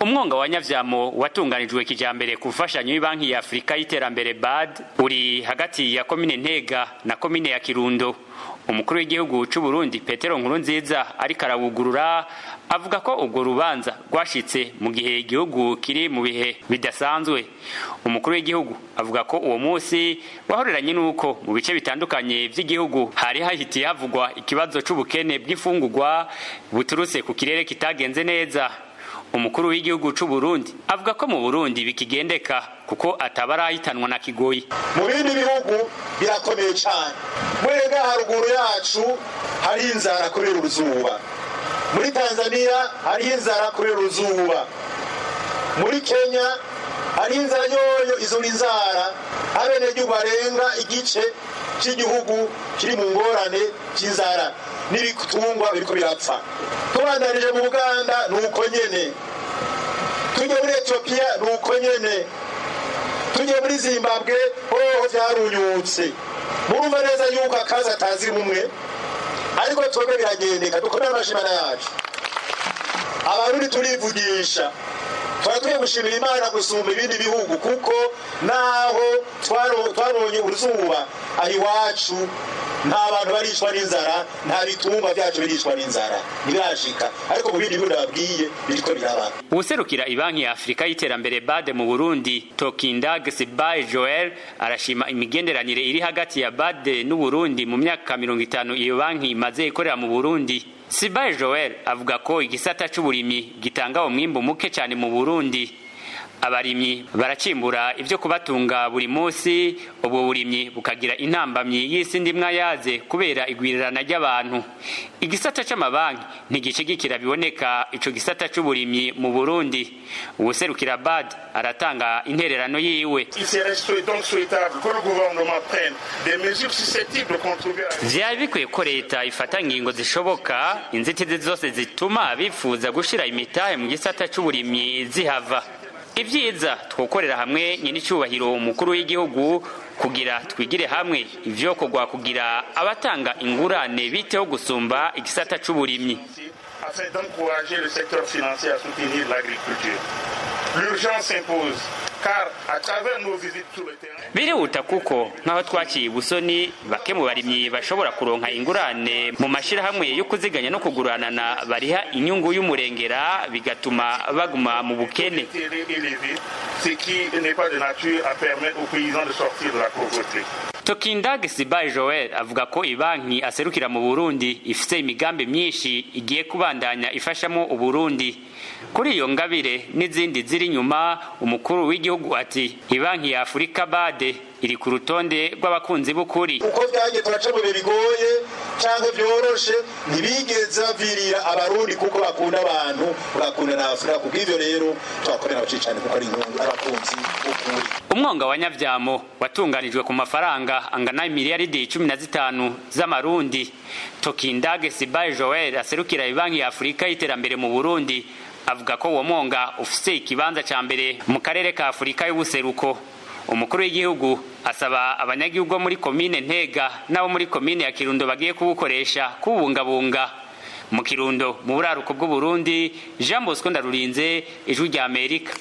Umwonga wa Nyavyamo watunganijwe kijambere ku mfashanyo y'Ibanki ya Afrika y'Iterambere BAD uri hagati ya komine Ntega na komine ya Kirundo. Umukuru w'igihugu c'u Burundi Petero Nkurunziza ariko arawugurura avuga ko ubwo rubanza rwashitse mu gihe igihugu kiri mu bihe bidasanzwe. Umukuru w'igihugu avuga ko uwo munsi wahoreranye nuko mu bice bitandukanye vy'igihugu hari hahitiye havugwa ikibazo c'ubukene bw'ifungurwa buturutse ku kirere kitagenze neza. Umukuru w'igihugu c'u Burundi avuga ko mu Burundi bikigendeka kuko atabarahitanwa na kigoyi. Mu bindi bihugu birakomeye cyane. Mwega haruguru yacu hari inzara kubera uruzuba. Muri Tanzania hari inzara kubera uruzuba. Muri Kenya hari inzara yoyo, izo inzara abenegihugu barenga igice cy'igihugu kiri mu ngorane cy'inzara n'ibitungwa biriko birapfa. Tubandanije mu Uganda nuko nyene, tujye muri Ethiopia nuko nyene, tujye muri Zimbabwe hoho vyarunyutse. Murumva neza yuko akazi atazi mumwe, ariko twebwe biragendeka, dukomere amashimana yacu. Abarundi turivugisha, twatuye gushimira Imana gusumba ibindi bihugu, kuko naho twaronye uruzuba ari wacu nta bantu barishwa n'inzara, nta bitungwa byacu birishwa n'inzara, ntibirashika. Ariko mu bindi bihugu babwiye biriko biraba. Userukira Ibanki ya Afrika y'Iterambere BAD mu Burundi Tokindag Sibaye Joel arashima imigenderanire iri hagati ya BAD n'u Burundi mu myaka 50 iyo banki imaze ikorera mu Burundi. Sibaye Joel avuga ko igisata c'uburimyi gitanga umwimbo muke cyane mu Burundi. Abarimyi baracimbura ivyo kubatunga buri munsi, ubwo burimyi bukagira intambamyi y'isi ndimwa yaze kubera igwirirana ry'abantu. Igisata c'amabanki ntigishigikira biboneka ico gisata c'uburimyi mu Burundi. Uwuserukira BAD aratanga intererano yiwe. Vyari bikwiye ko leta ifata ingingo zishoboka, inzitizi zose zituma abifuza gushira imitahe mu gisata c'uburimyi zihava. Ivyiza twokorera hamwe nyine cyubahiro umukuru w'igihugu kugira twigire hamwe ivyo kogwa kugira abatanga ingurane biteho gusumba igisata c'uburimyi. Afin d'encourager le secteur financier à soutenir l'agriculture. L'urgence s'impose car à travers nos visites sur le terrain birihuta kuko nkaho twaciye busoni bake mu barimyi bashobora kuronka ingurane mu mashira hamwe yo kuziganya no kuguranana bariha inyungu y'umurengera bigatuma baguma mu bukene. Ce qui n'est pas de nature à permettre aux paysans de sortir de la pauvreté. Tokindag Sibaye Joel avuga ko ibanki aserukira mu Burundi ifise imigambi myinshi igiye kubandanya ifashamo u Burundi. Kuri iyo ngabire n'izindi ziri nyuma, umukuru w'igihugu ati ibanki ya Afrika BAD iri ku rutonde rw'abakunzi b'ukuri. Uko byagiye turaca mu bigoye cyangwa byoroshe, ntibigeze bavirira abarundi kuko bakunda abantu, bakunda na Afrika. Kubw'ivyo rero twakorera abacicane kuko ari abakunzi b'ukuri. Umwonga wa Nyavyamo watunganijwe ku mafaranga angana miliyaridi 15 z'amarundi. Tokindag Sibaye Joel aserukira ibanki ya Afrika y'Iterambere mu Burundi avuga ko uwo mwonga ufise ikibanza ca mbere mu karere ka Afrika y'ubuseruko. Umukuru w'igihugu asaba abanyagihugu muri komine Ntega nabo muri komine ya Kirundo bagiye kubukoresha kubungabunga. Mu Kirundo mu buraruko bw'u Burundi, Jean Bosco Ndarurinze, Ijwi rya Amerika.